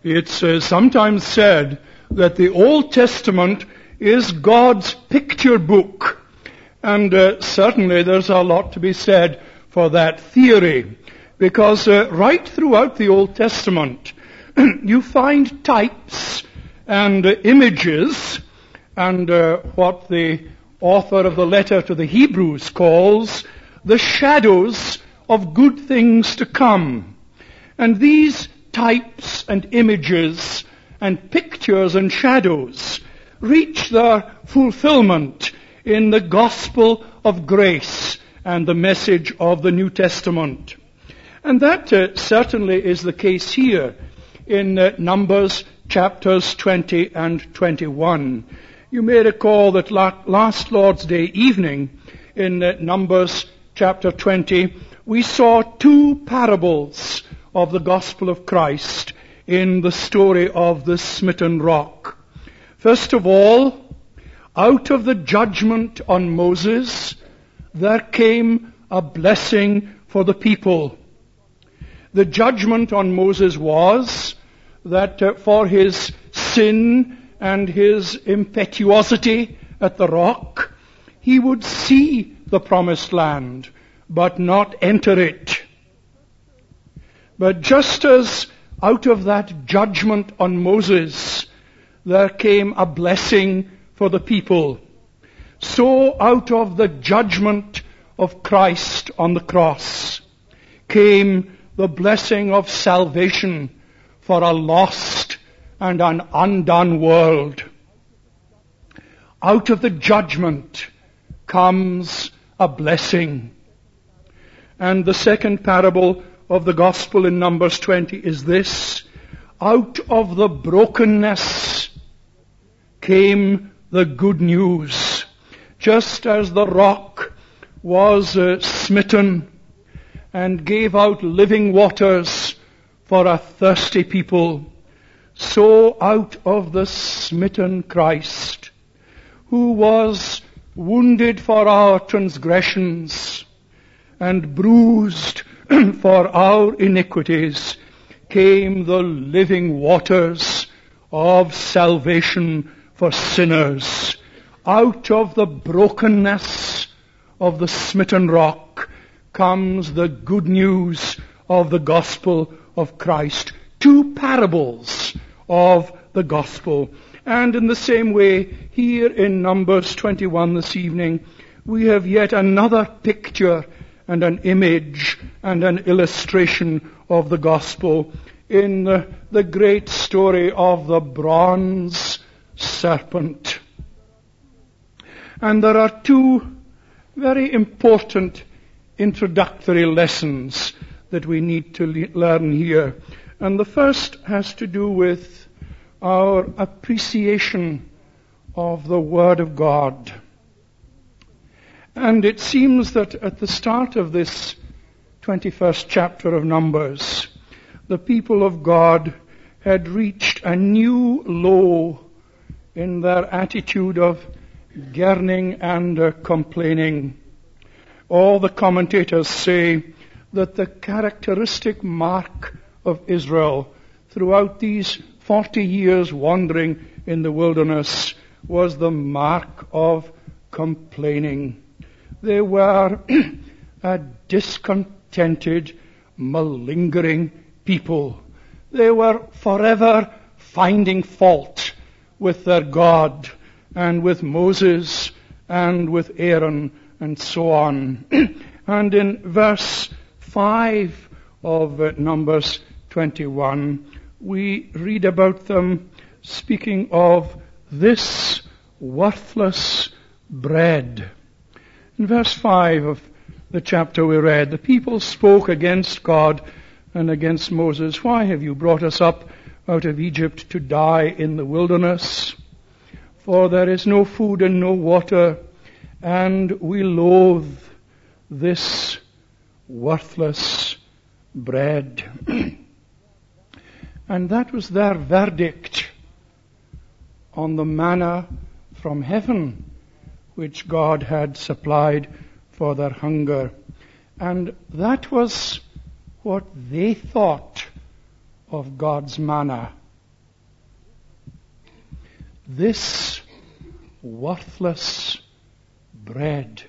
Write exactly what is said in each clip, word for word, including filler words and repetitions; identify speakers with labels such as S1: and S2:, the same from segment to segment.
S1: It's uh, sometimes said that the Old Testament is God's picture book. And uh, certainly there's a lot to be said for that theory. Because uh, right throughout the Old Testament, you find types and uh, images, and uh, what the author of the letter to the Hebrews calls the shadows of good things to come. And these types and images and pictures and shadows reach their fulfillment in the gospel of grace and the message of the New Testament. And that uh, certainly is the case here in uh, Numbers chapters twenty and twenty-one. You may recall that la- last Lord's Day evening in uh, Numbers chapter twenty, we saw two parables of the gospel of Christ in the story of the smitten rock. First of all, out of the judgment on Moses, there came a blessing for the people. The judgment on Moses was that uh, for his sin and his impetuosity at the rock, he would see the promised land, but not enter it. But just as out of that judgment on Moses, there came a blessing for the people, so out of the judgment of Christ on the cross came the blessing of salvation for a lost and an undone world. Out of the judgment comes a blessing. And the second parable of the gospel in Numbers twenty is this: out of the brokenness came the good news. Just as the rock was uh, smitten and gave out living waters for a thirsty people, so out of the smitten Christ, who was wounded for our transgressions and bruised for our iniquities, came the living waters of salvation for sinners. Out of the brokenness of the smitten rock comes the good news of the gospel of Christ. Two parables of the gospel. And in the same way, here in Numbers twenty-one this evening, we have yet another picture and an image and an illustration of the gospel in the, the great story of the bronze serpent. And there are two very important introductory lessons that we need to le- learn here. And the first has to do with our appreciation of the Word of God. And it seems that at the start of this twenty-first chapter of Numbers, the people of God had reached a new low in their attitude of yearning and uh, complaining. All the commentators say that the characteristic mark of Israel throughout these forty years wandering in the wilderness was the mark of complaining. They were a discontented, malingering people. They were forever finding fault with their God and with Moses and with Aaron and so on. And in verse five of uh, Numbers twenty-one, we read about them speaking of this worthless bread. In verse five of the chapter we read, the people spoke against God and against Moses. Why have you brought us up out of Egypt to die in the wilderness? For there is no food and no water, and we loathe this worthless bread. And that was their verdict on the manna from heaven, which God had supplied for their hunger. And that was what they thought of God's manna this worthless bread.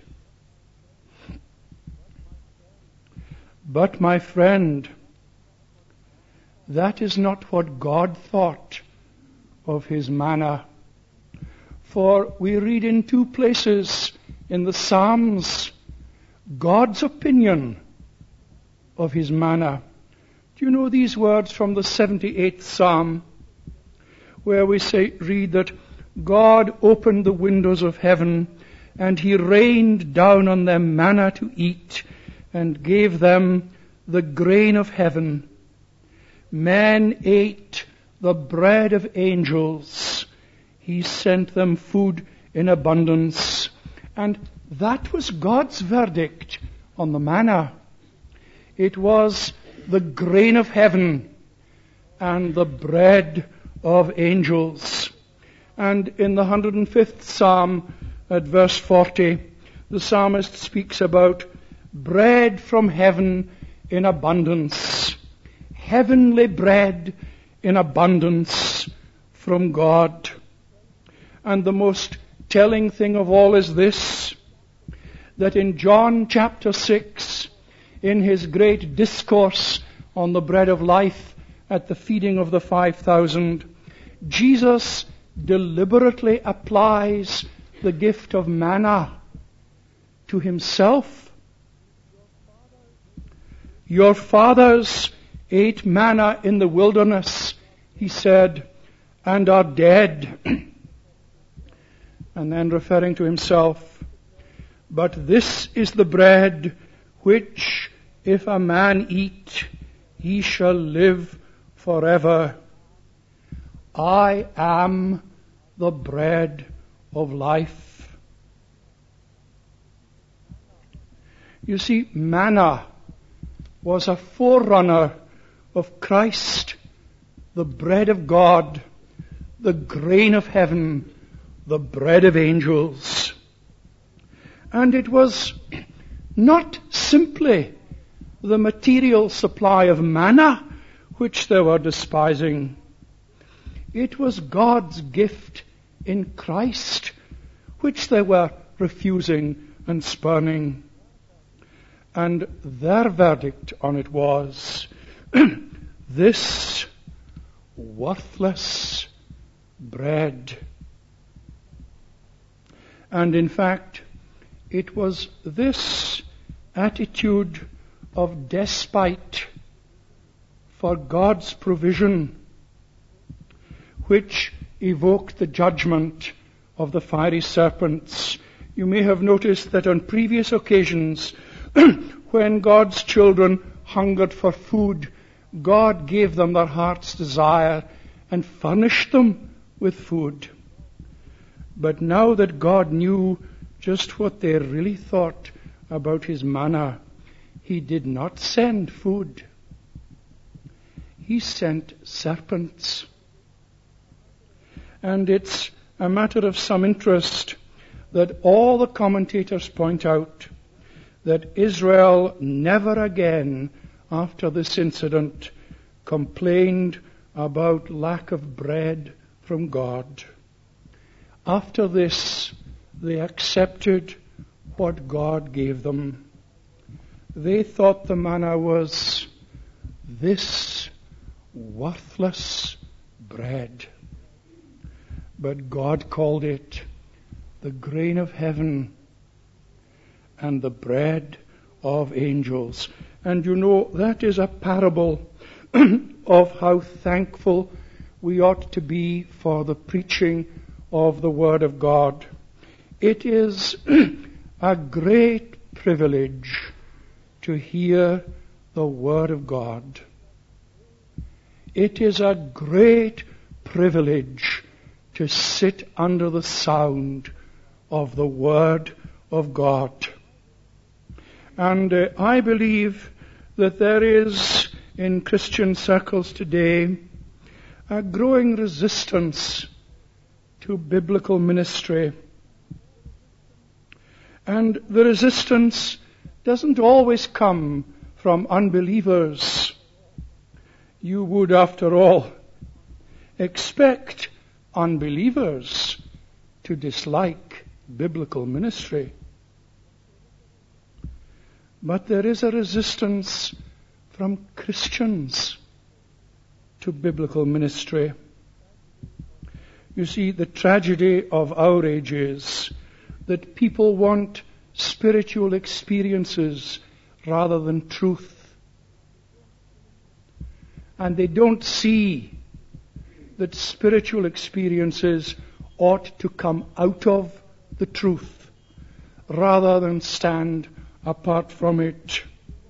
S1: But my friend, that is not what God thought of his manna. For we read in two places in the Psalms God's opinion of his manna. Do you know these words from the seventy-eighth Psalm, where we say, read that God opened the windows of heaven and he rained down on them manna to eat and gave them the grain of heaven. Men ate the bread of angels. He sent them food in abundance. And that was God's verdict on the manna. It was the grain of heaven and the bread of angels. And in the one hundred fifth Psalm at verse forty, the psalmist speaks about bread from heaven in abundance. Heavenly bread in abundance from God. And the most telling thing of all is this, that in John chapter six, in his great discourse on the bread of life at the feeding of the five thousand, Jesus deliberately applies the gift of manna to himself. Your fathers ate manna in the wilderness, he said, and are dead. And then referring to himself, but this is the bread which, if a man eat, he shall live forever. I am the bread of life. You see, manna was a forerunner of Christ, the bread of God, the grain of heaven, the bread of angels. And it was not simply the material supply of manna which they were despising. It was God's gift in Christ which they were refusing and spurning. And their verdict on it was, this worthless bread. And in fact, it was this attitude of despite for God's provision which evoked the judgment of the fiery serpents. You may have noticed that on previous occasions, when God's children hungered for food, God gave them their heart's desire and furnished them with food. But now that God knew just what they really thought about his manna, he did not send food. He sent serpents. And it's a matter of some interest that all the commentators point out that Israel never again, after this incident, complained about lack of bread from God. After this, they accepted what God gave them. They thought the manna was this worthless bread. But God called it the grain of heaven and the bread of angels. And you know, that is a parable of how thankful we ought to be for the preaching of the Word of God. It is a great privilege to hear the Word of God. It is a great privilege to sit under the sound of the Word of God. And uh, I believe that there is in Christian circles today a growing resistance to biblical ministry. And the resistance doesn't always come from unbelievers. You would, after all, expect unbelievers to dislike biblical ministry. But there is a resistance from Christians to biblical ministry. You see, the tragedy of our age is that people want spiritual experiences rather than truth. And they don't see that spiritual experiences ought to come out of the truth rather than stand apart from it.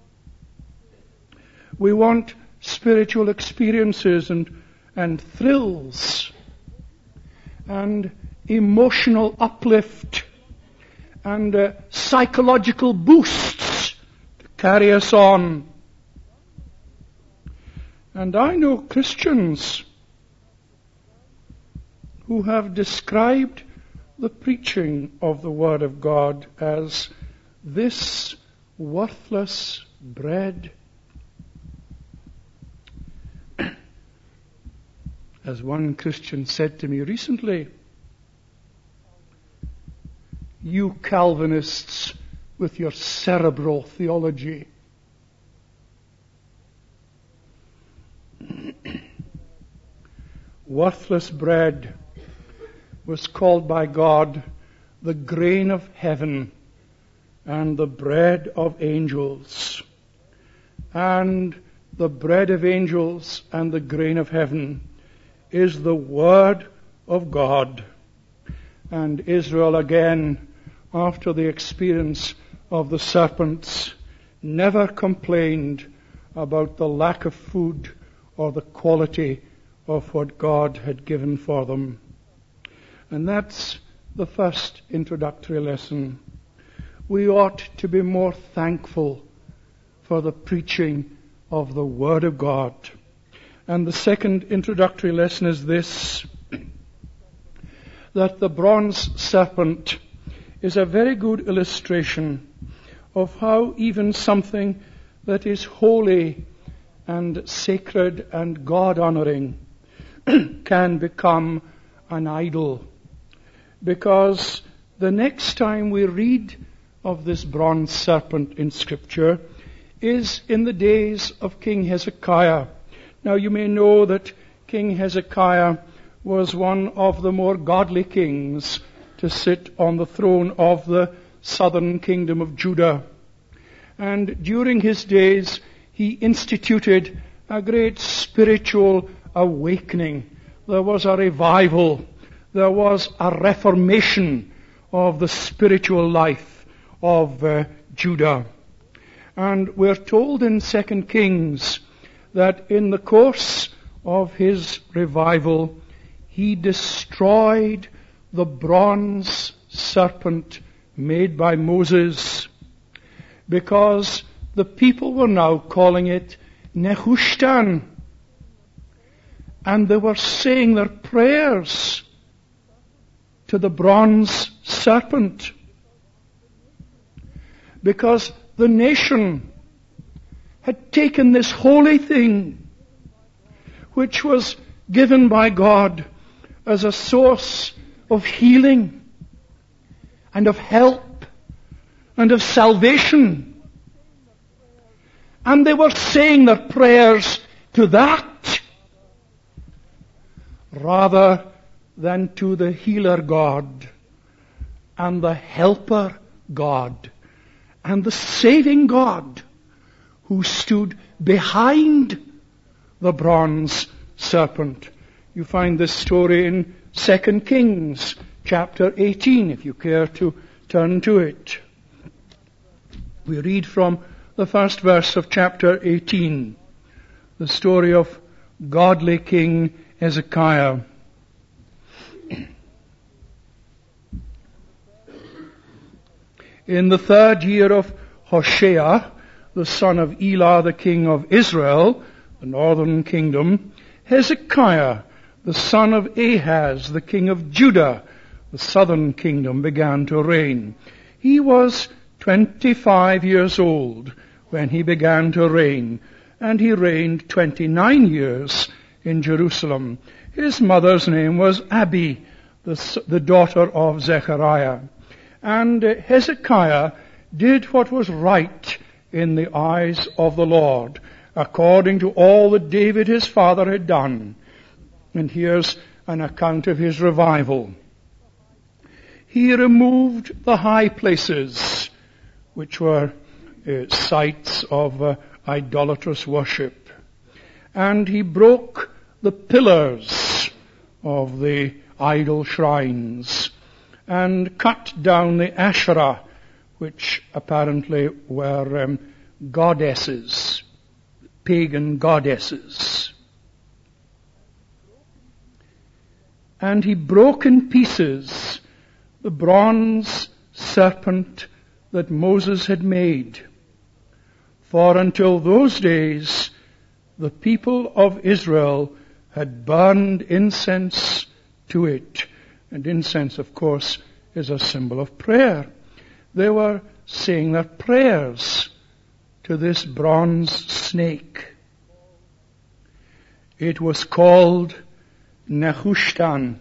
S1: We want spiritual experiences and, and thrills and emotional uplift and uh, psychological boosts to carry us on. And I know Christians who have described the preaching of the Word of God as this worthless bread. As one Christian said to me recently, you Calvinists with your cerebral theology. Worthless bread was called by God the grain of heaven and the bread of angels. And the bread of angels and the grain of heaven is the Word of God. And Israel again, after the experience of the serpents, never complained about the lack of food or the quality of what God had given for them. And that's the first introductory lesson. We ought to be more thankful for the preaching of the Word of God. And the second introductory lesson is this, that the bronze serpent is a very good illustration of how even something that is holy and sacred and God-honoring can become an idol. Because the next time we read of this bronze serpent in Scripture is in the days of King Hezekiah. Now you may know that King Hezekiah was one of the more godly kings to sit on the throne of the southern kingdom of Judah. And during his days he instituted a great spiritual awakening. There was a revival. There was a reformation of the spiritual life of uh, Judah. And we're told in Second Kings that in the course of his revival, he destroyed the bronze serpent made by Moses, because the people were now calling it Nehushtan. And they were saying their prayers to the bronze serpent, because the nation had taken this holy thing, which was given by God as a source of healing and of help and of salvation. And they were saying their prayers to that rather than to the healer God and the helper God and the saving God who stood behind the bronze serpent. You find this story in Second Kings chapter eighteen, if you care to turn to it. We read from the first verse of chapter eighteen, the story of godly King Hezekiah. In the third year of Hoshea, the son of Elah, the king of Israel, the northern kingdom, Hezekiah, the son of Ahaz, the king of Judah, the southern kingdom, began to reign. He was twenty-five years old when he began to reign, and he reigned twenty-nine years in Jerusalem. His mother's name was Abi, the, the daughter of Zechariah. And uh, Hezekiah did what was right in the eyes of the Lord, according to all that David his father had done. And here's an account of his revival. He removed the high places, which were uh, sites of uh, idolatrous worship. And he broke the pillars of the idol shrines and cut down the Asherah, which apparently were um, goddesses, pagan goddesses. And he broke in pieces the bronze serpent that Moses had made. For until those days, the people of Israel had burned incense to it. And incense, of course, is a symbol of prayer. They were saying their prayers to this bronze snake. It was called Nehushtan.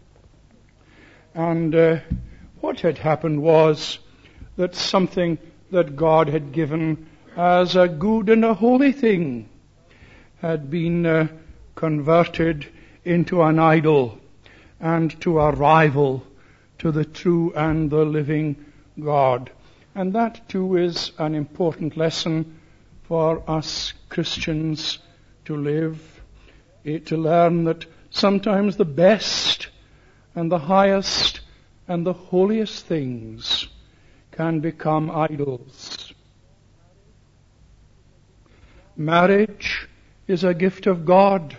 S1: And uh, what had happened was that something that God had given as a good and a holy thing had been uh, converted into an idol and to a rival to the true and the living God. And that too is an important lesson for us Christians to live, to learn that sometimes the best and the highest and the holiest things can become idols. Marriage is a gift of God.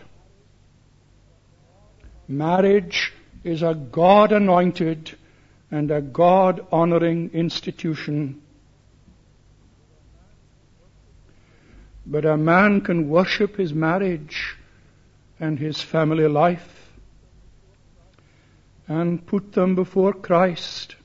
S1: Marriage is a God-anointed and a God-honoring institution. But a man can worship his marriage and his family life and put them before Christ,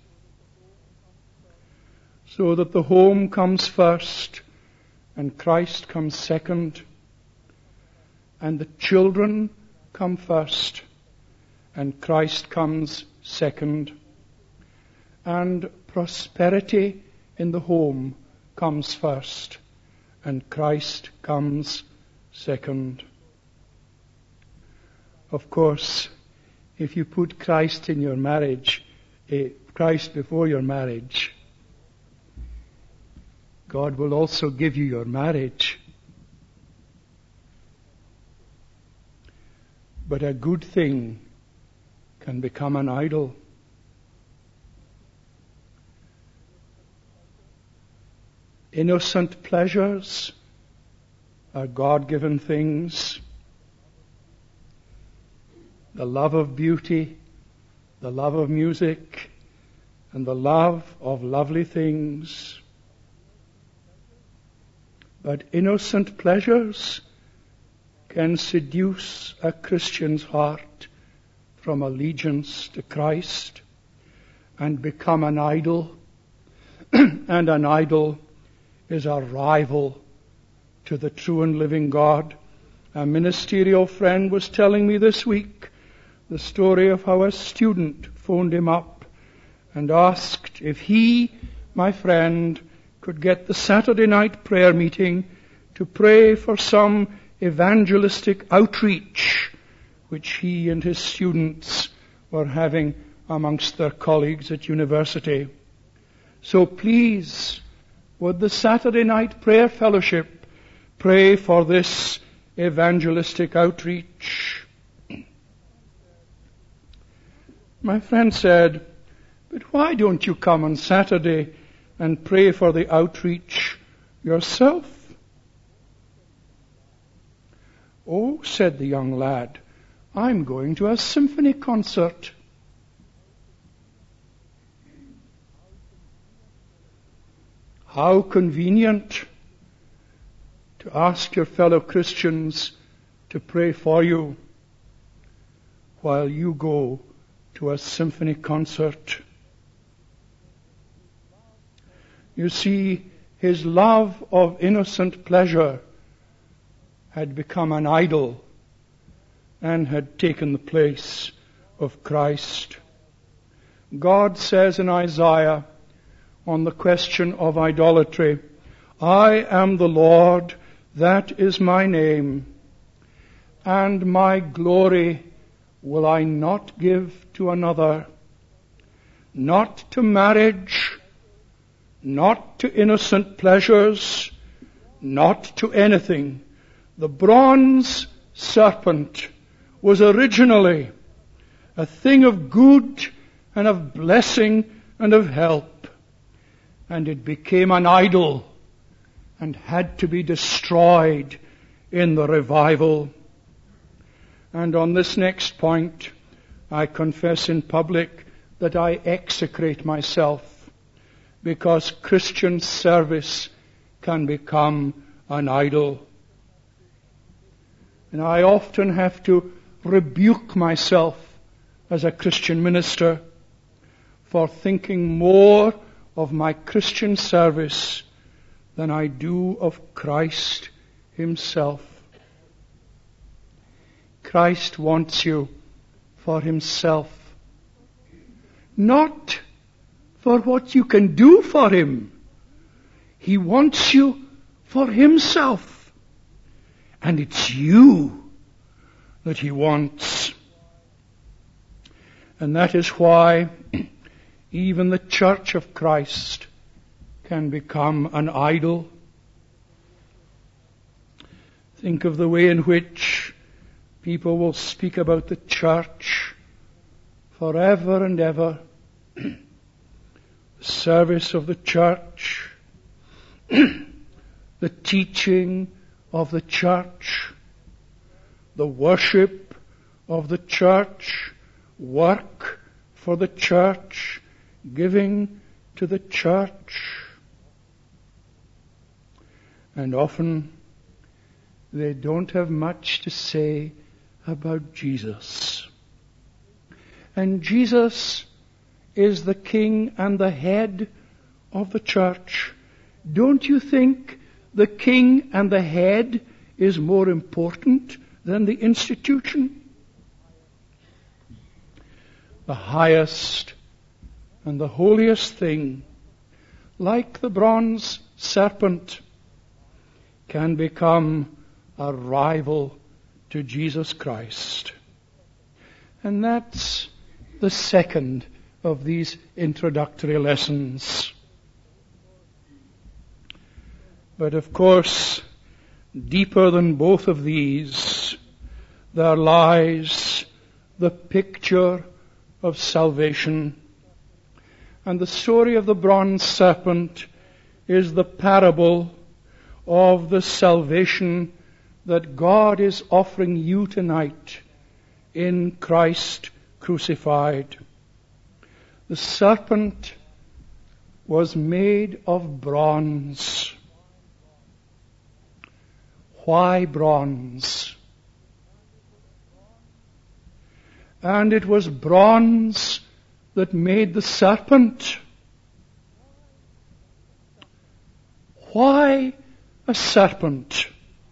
S1: so that the home comes first and Christ comes second, and the children come first and Christ comes second, and prosperity in the home comes first and Christ comes second. Of course, if you put Christ in your marriage, eh, Christ before your marriage, God will also give you your marriage. But a good thing can become an idol. Innocent pleasures are God-given things. The love of beauty, the love of music, and the love of lovely things. But innocent pleasures can seduce a Christian's heart from allegiance to Christ and become an idol. And an idol is a rival to the true and living God. A ministerial friend was telling me this week the story of how a student phoned him up and asked if he, my friend, could get the Saturday night prayer meeting to pray for some evangelistic outreach which he and his students were having amongst their colleagues at university. So please, would the Saturday night prayer fellowship pray for this evangelistic outreach? My friend said, but why don't you come on Saturday and pray for the outreach yourself? Oh, said the young lad, I'm going to a symphony concert. How convenient to ask your fellow Christians to pray for you while you go to a symphony concert. You see, his love of innocent pleasure had become an idol, and had taken the place of Christ. God says in Isaiah on the question of idolatry, I am the Lord, that is my name, and my glory will I not give to another, not to marriage, not to innocent pleasures, not to anything. The bronze serpent was originally a thing of good and of blessing and of help, and it became an idol and had to be destroyed in the revival. And on this next point, I confess in public that I execrate myself, because Christian service can become an idol. And I often have to rebuke myself as a Christian minister for thinking more of my Christian service than I do of Christ Himself. Christ wants you for Himself, not for what you can do for Him. He wants you for Himself. And it's you that He wants. And that is why even the Church of Christ can become an idol. Think of the way in which people will speak about the church forever and ever. The service of the church, the teaching of the church, the worship of the church, work for the church, giving to the church. And often they don't have much to say about Jesus. And Jesus is the king and the head of the church. Don't you think the king and the head is more important than the institution? The highest and the holiest thing, like the bronze serpent, can become a rival to Jesus Christ. And that's the second of these introductory lessons. But of course, deeper than both of these, there lies the picture of salvation. And the story of the bronze serpent is the parable of the salvation that God is offering you tonight in Christ crucified. The serpent was made of bronze. Why bronze? And it was bronze that made the serpent. Why a serpent?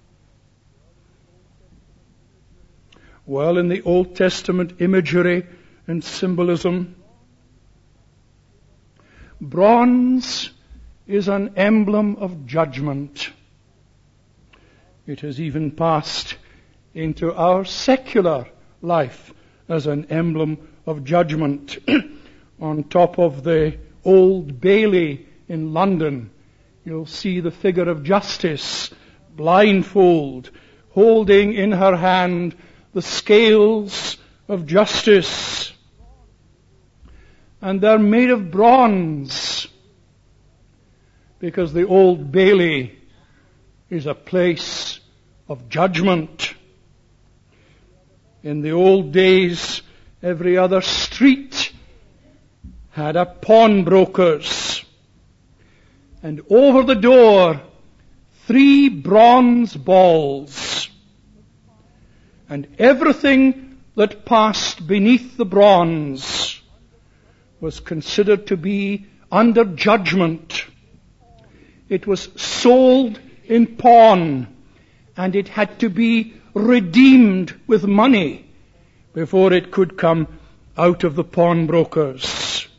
S1: Well, in the Old Testament imagery and symbolism, bronze is an emblem of judgment. It has even passed into our secular life as an emblem of judgment. On top of the Old Bailey in London, you'll see the figure of Justice, blindfold, holding in her hand the scales of justice. And they're made of bronze, because the Old Bailey is a place of judgment. In the old days, every other street had a pawnbroker's, and over the door, three bronze balls. And everything that passed beneath the bronze was considered to be under judgment. It was sold in pawn, and it had to be redeemed with money before it could come out of the pawnbrokers.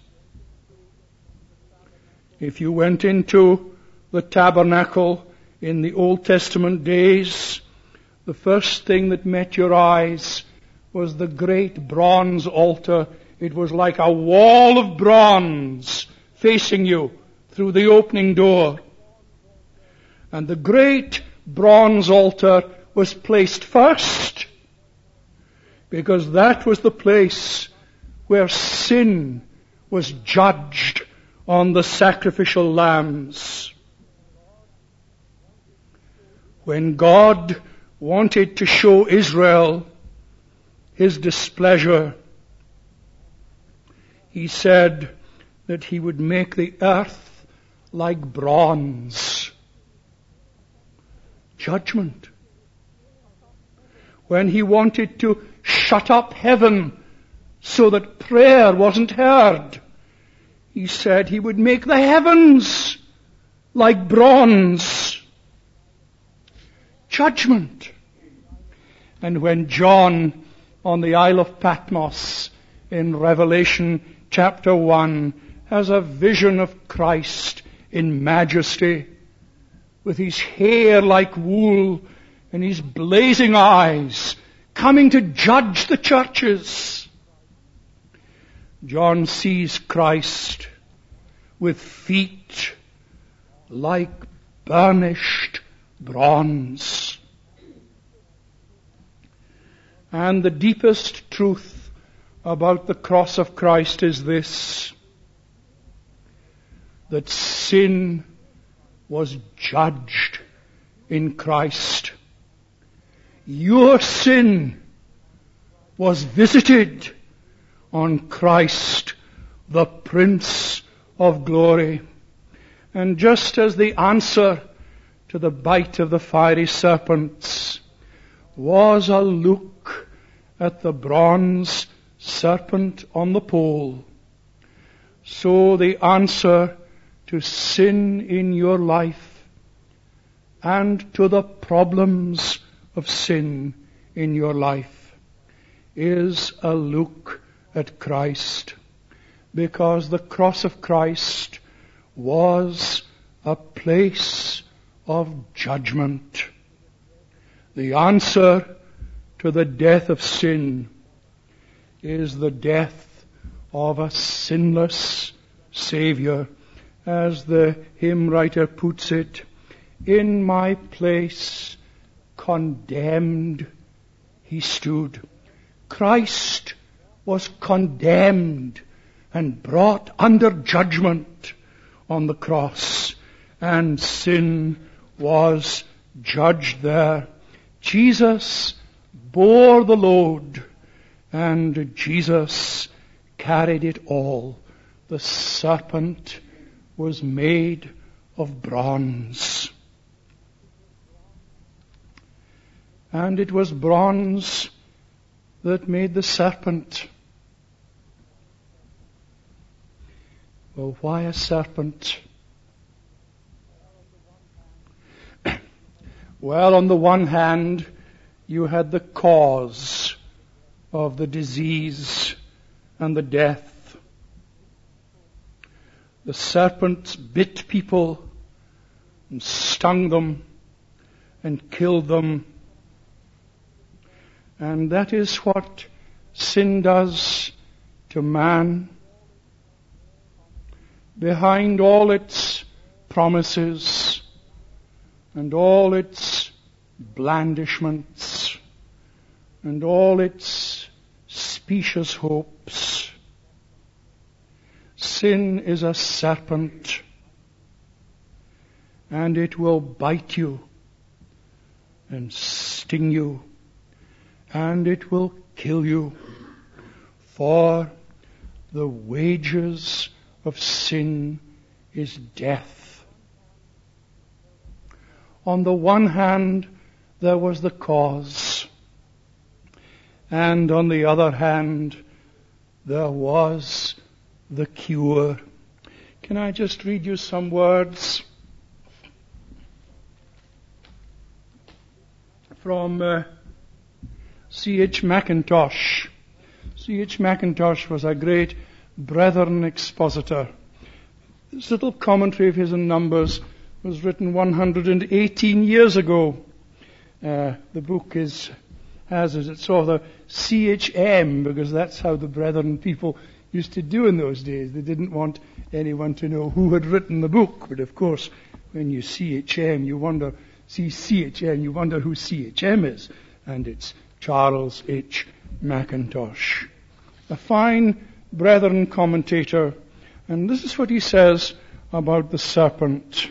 S1: If you went into the tabernacle in the Old Testament days, the first thing that met your eyes was the great bronze altar. It was like a wall of bronze facing you through the opening door. And the great bronze altar was placed first, because that was the place where sin was judged on the sacrificial lambs. When God wanted to show Israel His displeasure, He said that He would make the earth like bronze. Judgment. When He wanted to shut up heaven so that prayer wasn't heard, He said He would make the heavens like bronze. Judgment. And when John on the Isle of Patmos in Revelation chapter one has a vision of Christ in majesty, with His hair like wool and His blazing eyes, coming to judge the churches, John sees Christ with feet like burnished bronze. And the deepest truth about the cross of Christ is this: that sin was judged in Christ. Your sin was visited on Christ, the Prince of Glory. And just as the answer to the bite of the fiery serpents was a look at the bronze serpent on the pole, so the answer to sin in your life and to the problems of sin in your life is a look at Christ, because the cross of Christ was a place of judgment. The answer to the death of sin is the death of a sinless Savior. As the hymn writer puts it, in my place condemned He stood. Christ was condemned and brought under judgment on the cross, and sin was judged there. Jesus bore the load, and Jesus carried it all. The serpent was made of bronze. And it was bronze that made the serpent. Well, why a serpent? Well, on the one hand, you had the cause of the disease and the death. The serpent bit people and stung them and killed them. And that is what sin does to man. Behind all its promises and all its blandishments and all its specious hopes, sin is a serpent, and it will bite you and sting you, and it will kill you. For the wages of sin is death. On the one hand, there was the cause, and on the other hand, there was the cure. Can I just read you some words from uh, C H Mackintosh. C H Mackintosh was a great Brethren expositor. This little commentary of his on Numbers was written one hundred eighteen years ago. Uh, the book is has as its author C H M, because that's how the Brethren people used to do in those days. They didn't want anyone to know who had written the book. But of course, when you C H M, you wonder, see C H M, you wonder who C H M is. And it's Charles H. Mackintosh. A fine Brethren commentator. And this is what he says about the serpent.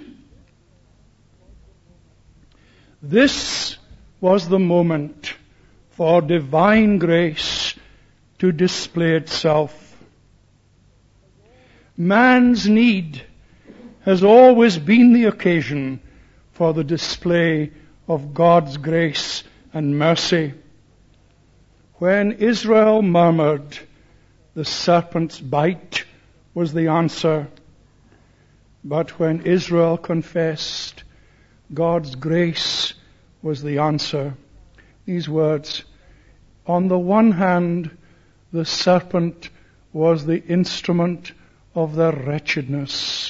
S1: This was the moment for divine grace to display itself. Man's need has always been the occasion for the display of God's grace and mercy. When Israel murmured, the serpent's bite was the answer. But when Israel confessed, God's grace was the answer. These words, on the one hand, the serpent was the instrument of their wretchedness.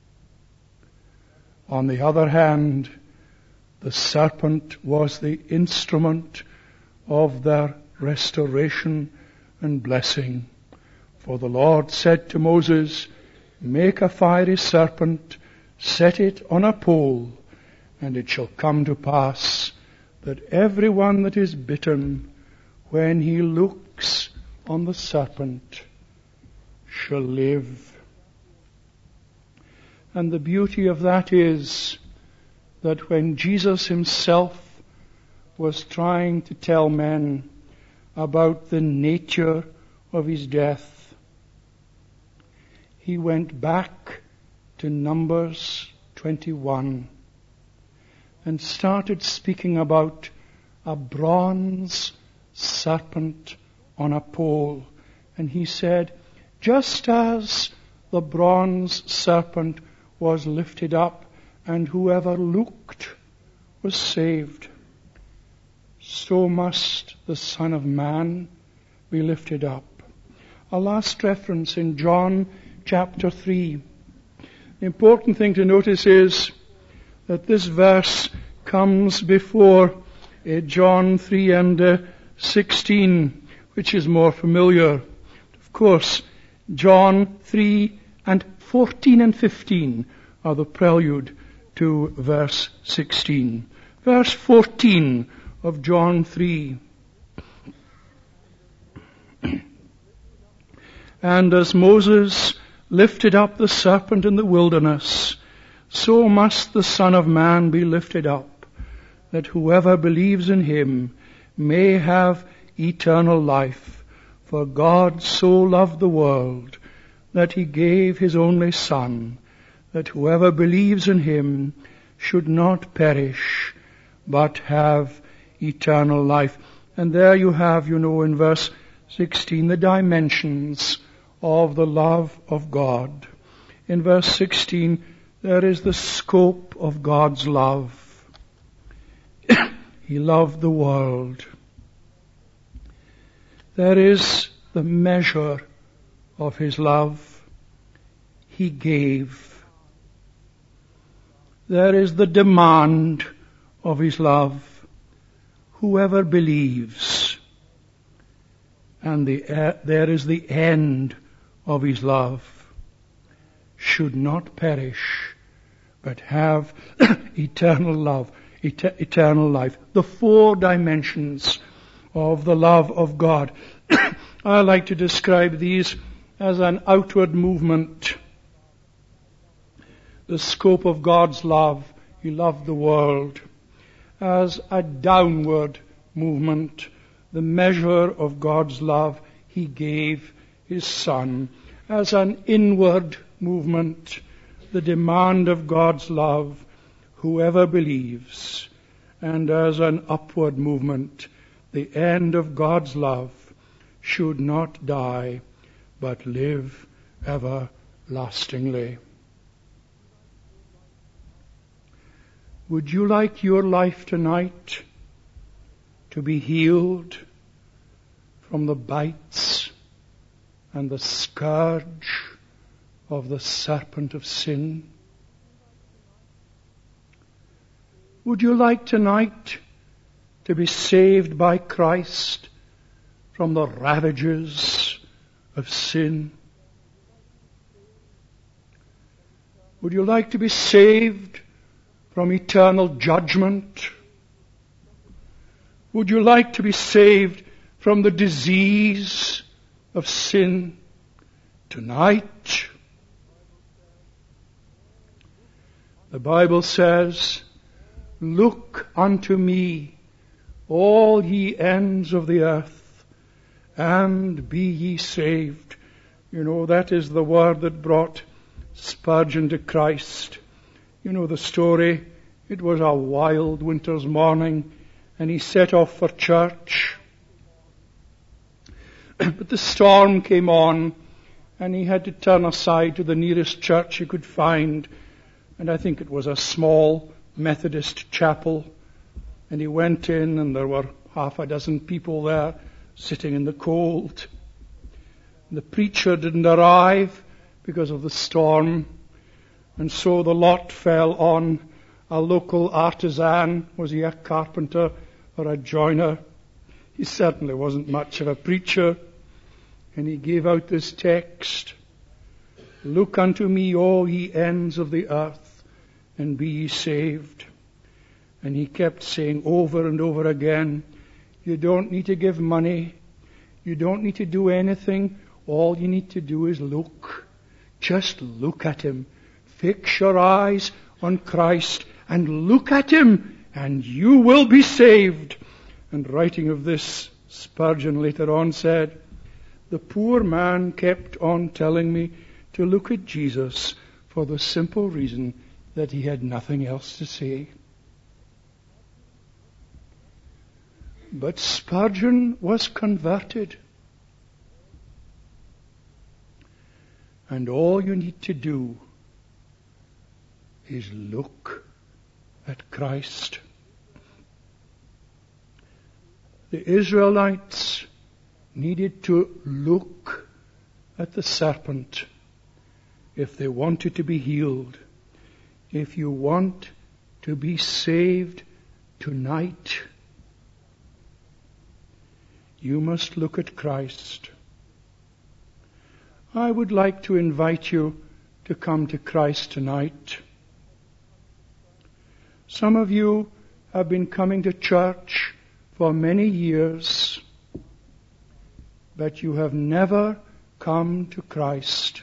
S1: On the other hand, the serpent was the instrument of their restoration and blessing. For the Lord said to Moses, make a fiery serpent, set it on a pole, and it shall come to pass that everyone that is bitten, when he looks on the serpent, shall live. And the beauty of that is that when Jesus himself was trying to tell men about the nature of his death, he went back to Numbers twenty-one and started speaking about a bronze serpent on a pole. And he said, just as the bronze serpent was lifted up and whoever looked was saved, so must the Son of Man be lifted up. A last reference in John chapter three. The important thing to notice is that this verse comes before uh, John three and uh, sixteen, which is more familiar. Of course, John three and fourteen and fifteen are the prelude to verse sixteen. Verse fourteen of John three. And as Moses lifted up the serpent in the wilderness, so must the Son of Man be lifted up, that whoever believes in him may have eternal life. For God so loved the world that he gave his only Son, that whoever believes in him should not perish, but have eternal life. And there you have, you know, in verse sixteen, the dimensions of the love of God. In verse sixteen, there is the scope of God's love. He loved the world. There is the measure of his love. He gave. There is the demand of his love. Whoever believes. And the, uh, there is the end of his love, should not perish, but have eternal love, et- eternal life. The four dimensions of the love of God. I like to describe these as an outward movement. The scope of God's love, he loved the world. As a downward movement, the measure of God's love, he gave his Son. As an inward movement, the demand of God's love, whoever believes. And as an upward movement, the end of God's love, should not die, but live everlastingly. Would you like your life tonight to be healed from the bites and the scourge of the serpent of sin? Would you like tonight to be saved by Christ from the ravages of sin? Would you like to be saved from eternal judgment? Would you like to be saved from the disease of sin tonight? The Bible says, "Look unto me, all ye ends of the earth, and be ye saved." You know, that is the word that brought Spurgeon to Christ. You know the story. It was a wild winter's morning, and he set off for church. But the storm came on, and he had to turn aside to the nearest church he could find. And I think it was a small Methodist chapel. And he went in, and there were half a dozen people there sitting in the cold. The preacher didn't arrive because of the storm. And so the lot fell on a local artisan. Was he a carpenter or a joiner? He certainly wasn't much of a preacher. And he gave out this text, "Look unto me, all ye ends of the earth, and be ye saved." And he kept saying over and over again, you don't need to give money. You don't need to do anything. All you need to do is look. Just look at Him. Fix your eyes on Christ and look at Him, and you will be saved. And writing of this, Spurgeon later on said, "The poor man kept on telling me to look at Jesus for the simple reason that he had nothing else to say." But Spurgeon was converted. And all you need to do is look at Christ. The Israelites needed to look at the serpent if they wanted to be healed. If you want to be saved tonight, you must look at Christ. I would like to invite you to come to Christ tonight. Some of you have been coming to church for many years, but you have never come to Christ.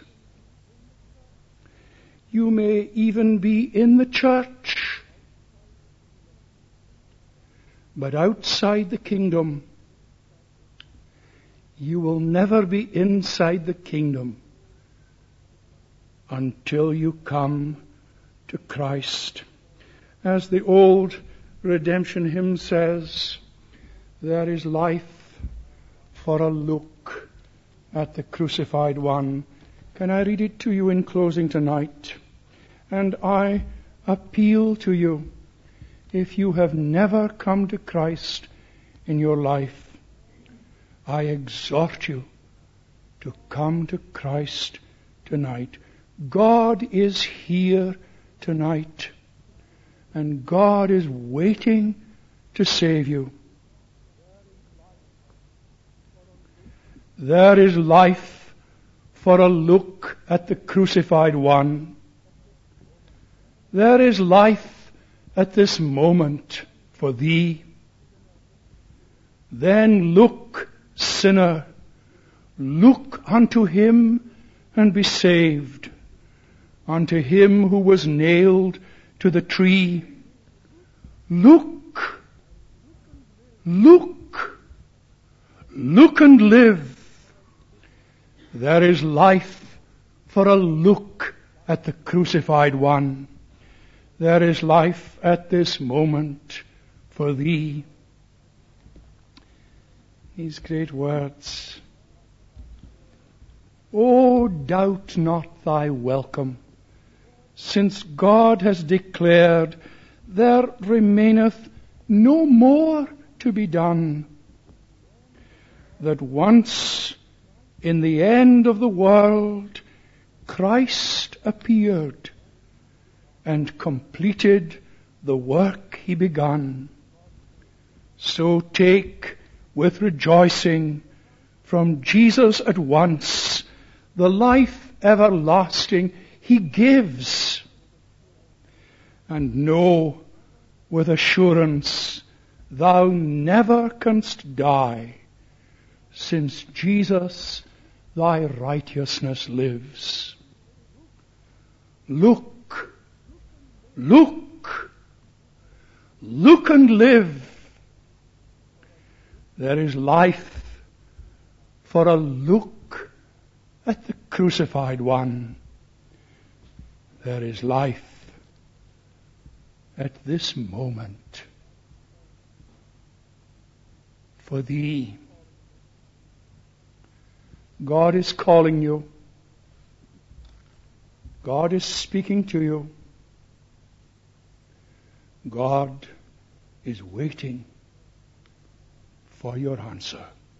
S1: You may even be in the church, but outside the kingdom. You will never be inside the kingdom until you come to Christ. As the old redemption hymn says, there is life for a look at the crucified one. Can I read it to you in closing tonight? And I appeal to you, if you have never come to Christ in your life, I exhort you to come to Christ tonight. God is here tonight, and God is waiting to save you. There is life for a look at the crucified one. There is life at this moment for thee. Then look, sinner, look unto Him and be saved, unto Him who was nailed to the tree. Look, look, look and live. There is life for a look at the crucified one. There is life at this moment for thee. These great words. Oh, doubt not thy welcome, since God has declared there remaineth no more to be done. that once in the end of the world Christ appeared and completed the work he begun. So take with rejoicing from Jesus at once the life everlasting he gives, and know with assurance thou never canst die, since Jesus thy righteousness lives. Look, look, look and live. There is life for a look at the crucified one. There is life at this moment for thee. God is calling you. God is speaking to you. God is waiting for your answer.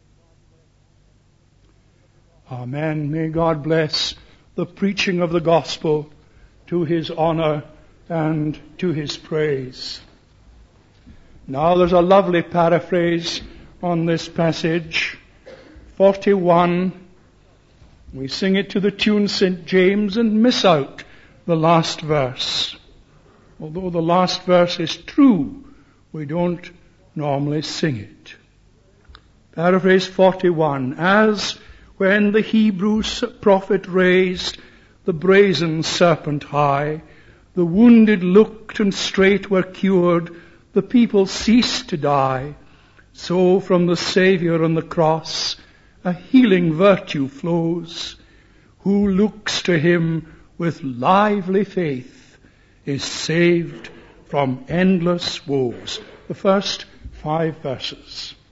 S1: Amen. May God bless the preaching of the gospel to his honor and to his praise. Now there's a lovely paraphrase on this passage. forty-one. We sing it to the tune Saint James and miss out the last verse. Although the last verse is true, we don't normally sing it. Paraphrase forty-one. As when the Hebrew prophet raised the brazen serpent high, the wounded looked and straight were cured, the people ceased to die. So from the Saviour on the cross a healing virtue flows. Who looks to him with lively faith is saved from endless woes. The first five verses.